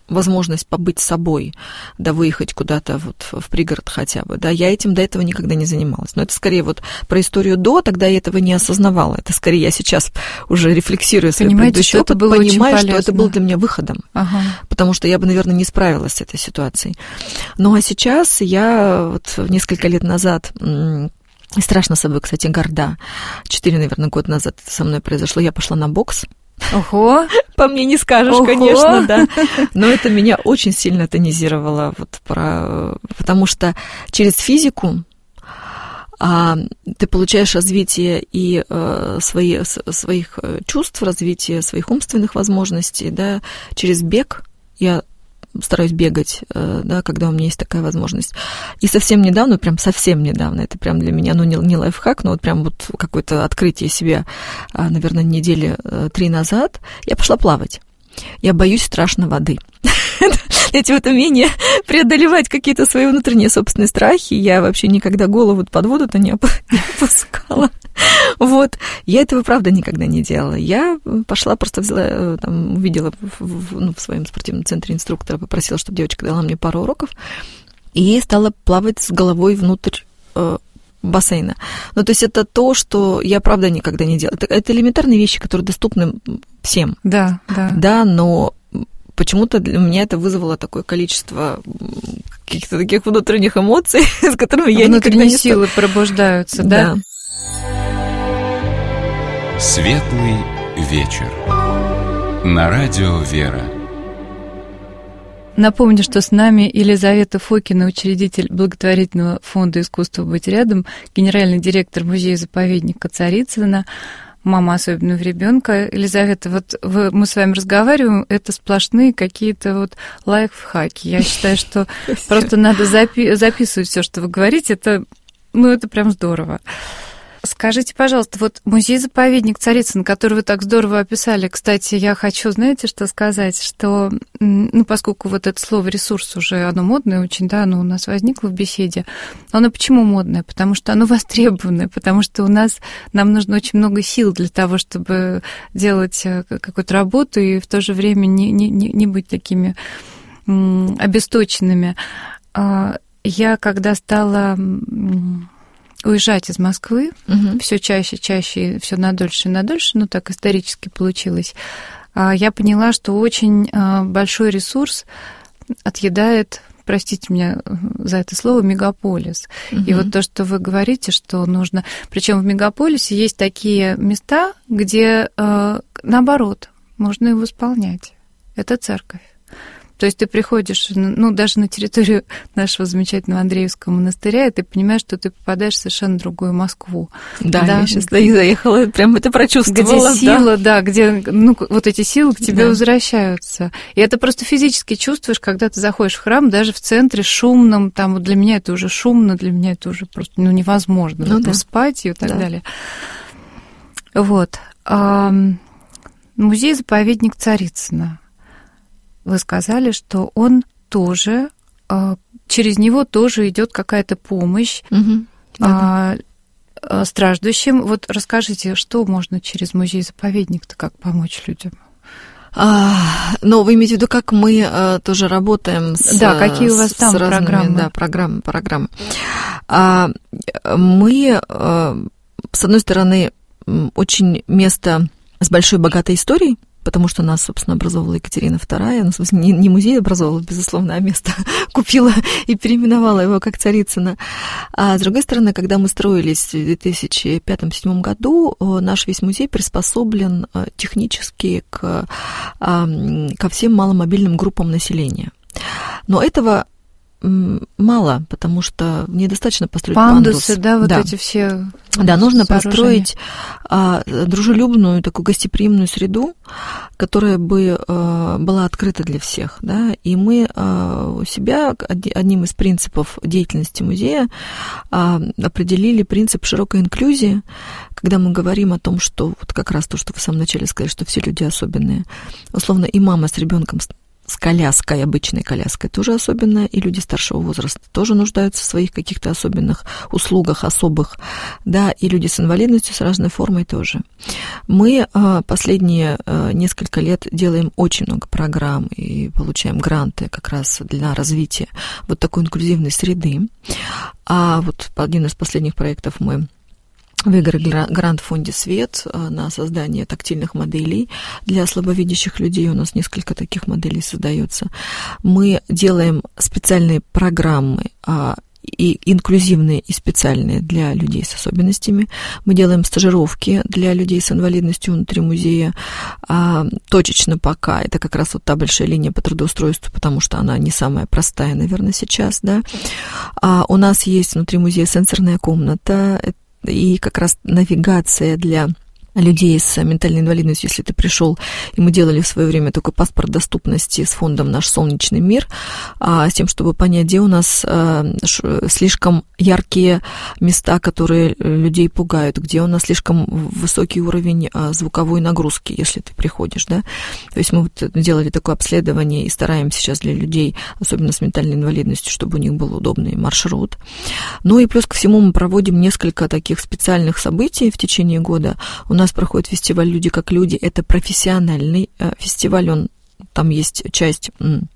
возможность побыть собой, да, выехать куда-то вот в пригород хотя бы, да, я этим до этого никогда не занималась. Но это скорее вот про историю до, тогда я этого не осознавала. Это скорее я сейчас уже рефлексирую свой предыдущий опыт, понимаю, что это было для меня выходом. Ага. Потому что я бы, наверное, не справилась с этой ситуацией. Ну, а сейчас я вот несколько лет назад... Страшно собой, кстати, горда. Четыре, наверное, года назад это со мной произошло. Я пошла на бокс.
Ого!
По мне не скажешь,
Ого!
Конечно, да. Но это меня очень сильно тонизировало, вот про... потому что через физику а, ты получаешь развитие и а, свои, своих чувств, развитие своих умственных возможностей, да, через бег. Я стараюсь бегать, да, когда у меня есть такая возможность. И совсем недавно, прям совсем недавно, это прям для меня, ну, не, не лайфхак, но вот прям вот какое-то открытие себя, наверное, недели три назад, я пошла плавать. Я боюсь страшно воды. Эти вот умения преодолевать какие-то свои внутренние собственные страхи, я вообще никогда голову под воду-то не опускала. Вот. Я этого, правда, никогда не делала. Я пошла, просто взяла, там, увидела в, ну, в своем спортивном центре инструктора, попросила, чтобы девочка дала мне пару уроков, и стала плавать с головой внутрь э, бассейна. Ну, то есть это то, что я, правда, никогда не делала. Это, это элементарные вещи, которые доступны всем.
Да, да.
Да, но почему-то для меня это вызвало такое количество каких-то таких внутренних эмоций, с которыми я никогда не...
Внутренние силы пробуждаются, да?
Да.
Светлый вечер. На радио «Вера».
Напомню, что с нами Елизавета Фокина, учредитель благотворительного фонда «Искусство быть рядом», генеральный директор музея-заповедника Царицына, мама особенного ребенка. Елизавета, вот вы, мы с вами разговариваем, это сплошные какие-то вот лайфхаки. Я считаю, что просто надо запи- записывать все, что вы говорите. Это, ну, это прям здорово. Скажите, пожалуйста, вот музей-заповедник Царицын, который вы так здорово описали, кстати, я хочу, знаете, что сказать, что, ну, поскольку вот это слово «ресурс» уже, оно модное очень, да, оно у нас возникло в беседе, оно почему модное? Потому что оно востребованное, потому что у нас, нам нужно очень много сил для того, чтобы делать какую-то работу и в то же время не, не, не быть такими обесточенными. Я, когда стала... уезжать из Москвы, угу. все чаще, чаще, все на дольше и на дольше, ну так исторически получилось, я поняла, что очень большой ресурс отъедает, простите меня за это слово, мегаполис. Угу. И вот то, что вы говорите, что нужно... Причем в мегаполисе есть такие места, где, наоборот, можно его восполнять. Это церковь. То есть ты приходишь, ну, даже на территорию нашего замечательного Андреевского монастыря, и ты понимаешь, что ты попадаешь в совершенно другую Москву.
Да, да? Я сейчас и заехала, прям это прочувствовала.
Где сила, да, да где, ну, вот эти силы к тебе да. возвращаются. И это просто физически чувствуешь, когда ты заходишь в храм, даже в центре шумном, там, вот для меня это уже шумно, для меня это уже просто, ну, невозможно ну, да. спать и так да. далее. Вот. Музей-заповедник Царицына. Вы сказали, что он тоже, через него тоже идет какая-то помощь угу. да, да. страждущим. Вот расскажите, что можно через музей-заповедник-то, как помочь людям?
А, ну, вы имеете в виду, как мы а, тоже работаем с...
Да, какие у вас там разными, программы?
Да, программы, программы. А, мы, а, с одной стороны, очень место с большой богатой историей, потому что нас, собственно, образовывала Екатерина вторая, ну, в смысле, не, не музей образовывала, безусловно, а место купила и переименовала его как Царицына. А с другой стороны, когда мы строились в две тысячи пятом-две тысячи седьмом году, наш весь музей приспособлен технически к, ко всем маломобильным группам населения. Но этого мало, потому что недостаточно построить
пандусы,
пандус.
да, вот
да.
эти все
Да, нужно построить а, дружелюбную, такую гостеприимную среду, которая бы а, была открыта для всех, да, и мы а, у себя одним из принципов деятельности музея а, определили принцип широкой инклюзии, когда мы говорим о том, что вот как раз то, что вы в самом начале сказали, что все люди особенные, условно, и мама с ребенком с коляской, обычной коляской, тоже особенно, и люди старшего возраста тоже нуждаются в своих каких-то особенных услугах, особых, да, и люди с инвалидностью с разной формой тоже. Мы последние несколько лет делаем очень много программ и получаем гранты как раз для развития вот такой инклюзивной среды. А вот один из последних проектов мы выиграли грант в фонде «Свет» на создание тактильных моделей для слабовидящих людей. У нас несколько таких моделей создается. Мы делаем специальные программы и инклюзивные, и специальные для людей с особенностями. Мы делаем стажировки для людей с инвалидностью внутри музея. А, точечно пока. Это как раз вот та большая линия по трудоустройству, потому что она не самая простая, наверное, сейчас. Да? А, у нас есть внутри музея сенсорная комната, и как раз навигация для людей с ментальной инвалидностью, если ты пришел, и мы делали в свое время такой паспорт доступности с фондом «Наш солнечный мир», а, с тем, чтобы понять, где у нас а, ш, слишком яркие места, которые людей пугают, где у нас слишком высокий уровень а, звуковой нагрузки, если ты приходишь, да. То есть мы вот делали такое обследование и стараемся сейчас для людей, особенно с ментальной инвалидностью, чтобы у них был удобный маршрут. Ну и плюс ко всему мы проводим несколько таких специальных событий в течение года. У нас У нас проходит фестиваль «Люди как люди». Это профессиональный фестиваль. Он, там есть часть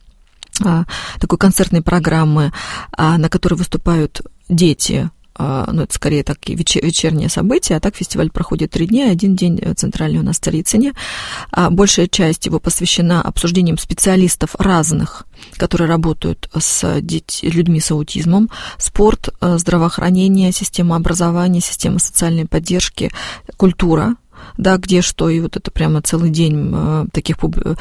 такой концертной программы, на которой выступают дети. Ну, это скорее такие вечерние события, а так фестиваль проходит три дня, один день центральный у нас в Царицыне. Большая часть его посвящена обсуждениям специалистов разных, которые работают с людьми с аутизмом: спорт, здравоохранение, система образования, система социальной поддержки, культура, да, где что, и вот это прямо целый день таких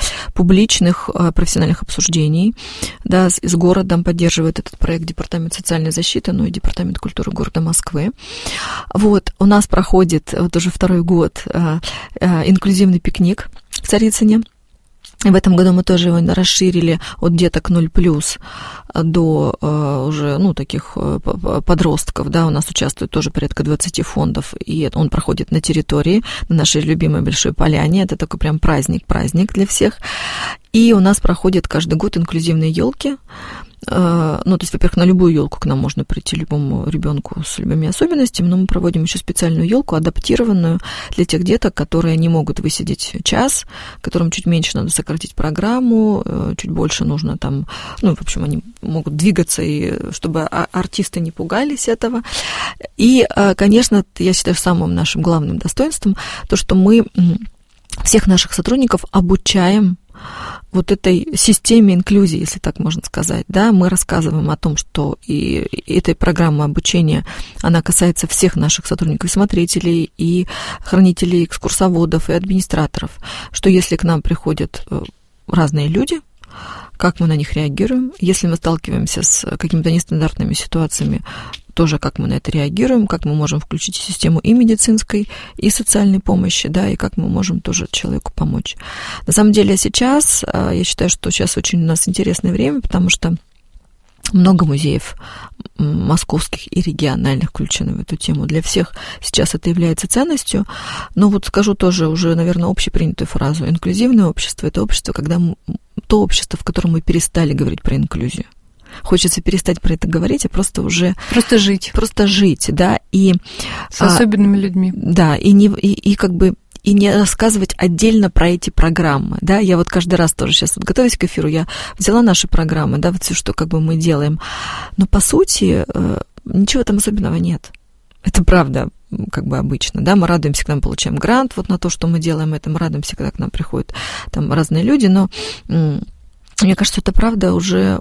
публичных профессиональных обсуждений, да, с городом поддерживает этот проект Департамент социальной защиты, ну и Департамент культуры города Москвы. Вот, у нас проходит вот уже второй год инклюзивный пикник в Царицыне. В этом году мы тоже его расширили от деток ноль плюс до uh, уже, ну, таких uh, подростков, да, у нас участвует тоже порядка двадцати фондов, и он проходит на территории, на нашей любимой Большой Поляне, это такой прям праздник-праздник для всех, и у нас проходят каждый год инклюзивные елки. Ну, то есть, во-первых, на любую елку к нам можно прийти, любому ребенку с любыми особенностями, но мы проводим еще специальную елку, адаптированную для тех деток, которые не могут высидеть час, которым чуть меньше надо сократить программу, чуть больше нужно там, ну, в общем, они могут двигаться, и чтобы артисты не пугались этого. И, конечно, я считаю, самым нашим главным достоинством то, что мы всех наших сотрудников обучаем вот этой системе инклюзии, если так можно сказать, да, мы рассказываем о том, что и этой программы обучения, она касается всех наших сотрудников, и смотрителей, и хранителей, экскурсоводов, и администраторов, что если к нам приходят разные люди, как мы на них реагируем, если мы сталкиваемся с какими-то нестандартными ситуациями, тоже как мы на это реагируем, как мы можем включить систему и медицинской, и социальной помощи, да, и как мы можем тоже человеку помочь. На самом деле сейчас, я считаю, что сейчас очень у нас интересное время, потому что много музеев московских и региональных включены в эту тему. Для всех сейчас это является ценностью. Но вот скажу тоже уже, наверное, общепринятую фразу. Инклюзивное общество – это общество, когда мы, то общество, в котором мы перестали говорить про инклюзию. Хочется перестать про это говорить, а просто уже...
Просто жить.
Просто жить, да. И,
с особенными а, людьми.
Да, и, не, и, и как бы... и не рассказывать отдельно про эти программы, да, я вот каждый раз тоже сейчас, вот готовясь к эфиру, я взяла наши программы, да, вот все, что как бы мы делаем, но по сути ничего там особенного нет, это правда, как бы обычно, да, мы радуемся, когда мы получаем грант вот на то, что мы делаем это, мы радуемся, когда к нам приходят там разные люди, но мне кажется, это правда уже,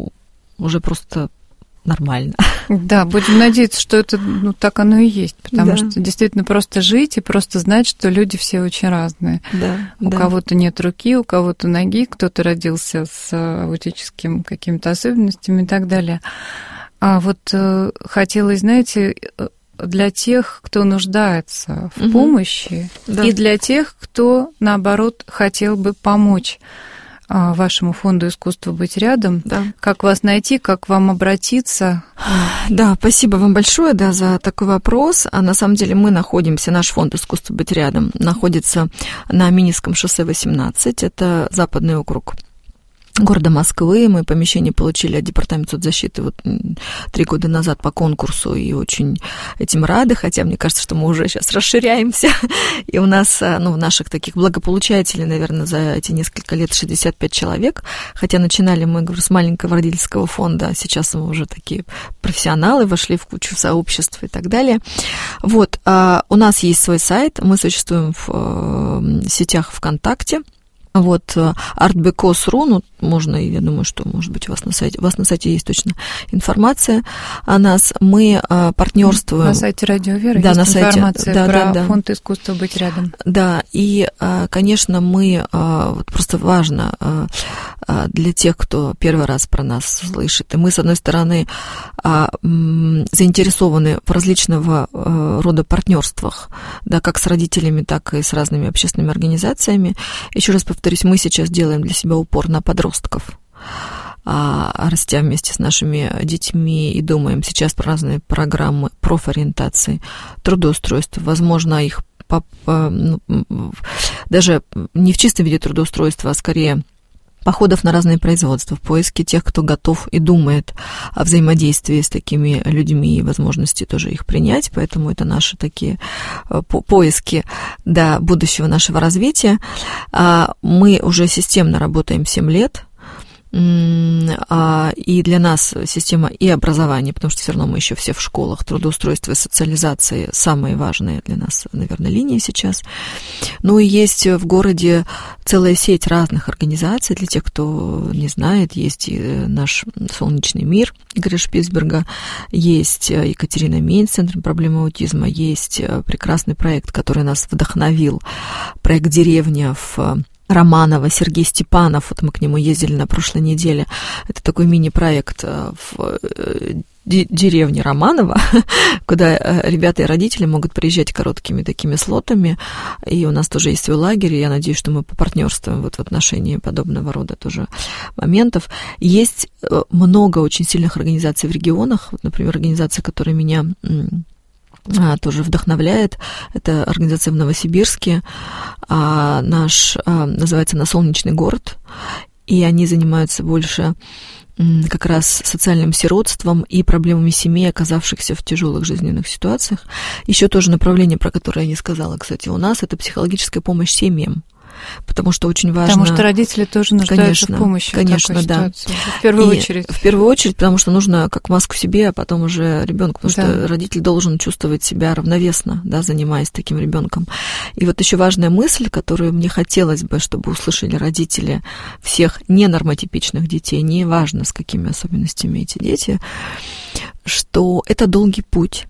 уже просто... нормально.
Да, будем надеяться, что это, ну, так оно и есть, потому
да.
что действительно просто жить и просто знать, что люди все очень разные.
Да,
у
да.
кого-то нет руки, у кого-то ноги, кто-то родился с аутическими какими-то особенностями и так далее. А вот э, хотелось, знаете, для тех, кто нуждается в угу. помощи, да. и для тех, кто, наоборот, хотел бы помочь вашему фонду искусства быть рядом.
Да.
Как вас найти, как вам обратиться?
Да, спасибо вам большое, да, за такой вопрос. А на самом деле мы находимся, наш фонд искусства быть рядом находится на Минском шоссе восемнадцать, это западный округ города Москвы. Мы помещение получили от Департамента соцзащиты вот три года назад по конкурсу, и очень этим рады, хотя мне кажется, что мы уже сейчас расширяемся, и у нас, ну, наших таких благополучателей, наверное, за эти несколько лет шестьдесят пять человек, хотя начинали мы, говорю, с маленького родительского фонда, а сейчас мы уже такие профессионалы, вошли в кучу сообществ и так далее. Вот, у нас есть свой сайт, мы существуем в сетях ВКонтакте. Вот, артбекос точка ру, ну, можно, я думаю, что, может быть, у вас на сайте, у вас на сайте есть точно информация о нас. Мы а, партнерствуем.
На сайте Радио Вера
да,
есть
на сайте,
информация
да,
про
да, да.
фонд искусства «Быть рядом».
Да, и, конечно, мы, вот просто важно для тех, кто первый раз про нас слышит, и мы, с одной стороны, заинтересованы в различного рода партнерствах, да, как с родителями, так и с разными общественными организациями. Еще раз повторюсь, мы сейчас делаем для себя упор на подростков, растя вместе с нашими детьми, и думаем сейчас про разные программы профориентации, трудоустройства, возможно, их по, по, ну, даже не в чистом виде трудоустройства, а скорее походов на разные производства, в поиске тех, кто готов и думает о взаимодействии с такими людьми и возможности тоже их принять, поэтому это наши такие по поиски, да, будущего нашего развития. Мы уже системно работаем семь лет, и для нас система и образования, потому что все равно мы еще все в школах, трудоустройство и социализация самые важные для нас, наверное, линии сейчас. Ну и есть в городе целая сеть разных организаций, для тех, кто не знает, есть и наш «Солнечный мир» Игоря Шпицберга, есть Екатерина Мень с Центром проблемы аутизма, есть прекрасный проект, который нас вдохновил, проект «Деревня» в Романова, Сергей Степанов, вот мы к нему ездили на прошлой неделе, это такой мини-проект в деревне Романова, куда ребята и родители могут приезжать короткими такими слотами, и у нас тоже есть свой лагерь, и я надеюсь, что мы попартнерствуем вот в отношении подобного рода тоже моментов. Есть много очень сильных организаций в регионах, вот, например, организация, которая меня тоже вдохновляет. Это организация в Новосибирске, а наш, а, называется «На солнечный город», и они занимаются больше как раз социальным сиротством и проблемами семей, оказавшихся в тяжелых жизненных ситуациях. Еще тоже направление, про которое я не сказала, кстати, у нас, это психологическая помощь семьям. Потому что очень важно...
Потому что родители тоже нуждаются конечно, в помощи конечно, в такой
да.
ситуации. В первую
и
очередь.
В первую очередь, потому что нужно как маску себе, а потом уже ребенку, потому да. что родитель должен чувствовать себя равновесно, да, занимаясь таким ребенком. И вот еще важная мысль, которую мне хотелось бы, чтобы услышали родители всех ненормотипичных детей, неважно, с какими особенностями эти дети, что это долгий путь.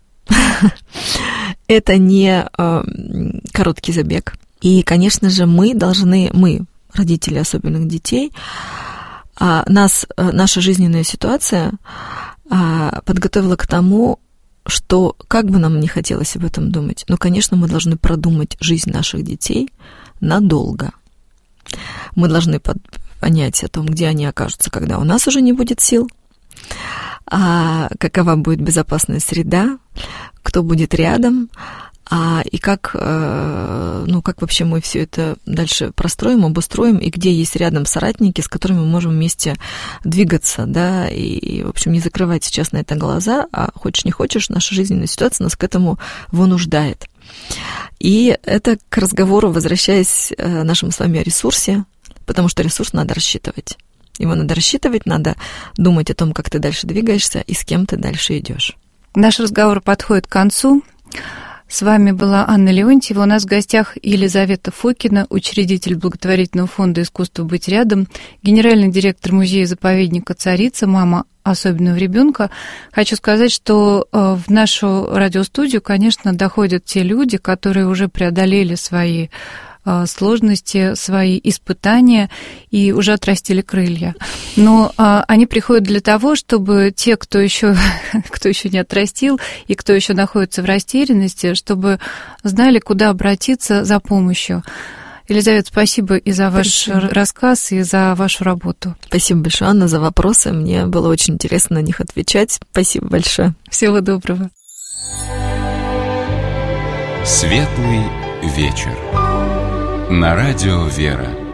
Это не короткий забег. И, конечно же, мы должны, мы, родители особенных детей, нас, наша жизненная ситуация подготовила к тому, что, как бы нам ни хотелось об этом думать, но, конечно, мы должны продумать жизнь наших детей надолго. Мы должны понять о том, где они окажутся, когда у нас уже не будет сил, а какова будет безопасная среда, кто будет рядом, А, и как, ну, как вообще мы все это дальше простроим, обустроим, и где есть рядом соратники, с которыми мы можем вместе двигаться, да, и, в общем, не закрывать сейчас на это глаза, а хочешь не хочешь, наша жизненная ситуация нас к этому вынуждает. И это к разговору, возвращаясь нашему с вами о ресурсе, потому что ресурс надо рассчитывать. Его надо рассчитывать, надо думать о том, как ты дальше двигаешься и с кем ты дальше идешь.
Наш разговор подходит к концу. С вами была Анна Леонтьева. У нас в гостях Елизавета Фокина, учредитель благотворительного фонда «Искусство быть рядом», генеральный директор музея-заповедника «Царица», мама особенного ребенка. Хочу сказать, что в нашу радиостудию, конечно, доходят те люди, которые уже преодолели свои сложности, свои испытания и уже отрастили крылья. Но а, они приходят для того, чтобы те, кто еще, кто еще не отрастил и кто еще находится в растерянности, чтобы знали, куда обратиться за помощью. Елизавета, спасибо и за ваш спасибо. рассказ, и за вашу работу.
Спасибо большое, Анна, за вопросы. Мне было очень интересно на них отвечать. Спасибо большое.
Всего доброго.
Светлый вечер. На радио «Вера».